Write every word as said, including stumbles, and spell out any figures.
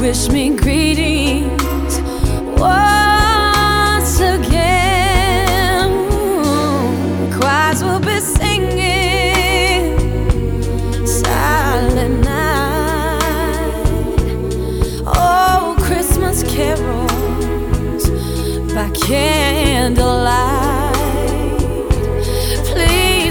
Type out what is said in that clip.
wish me greetings once again. Choirs will be singing Silent Night. Oh, Christmas carols by candlelight.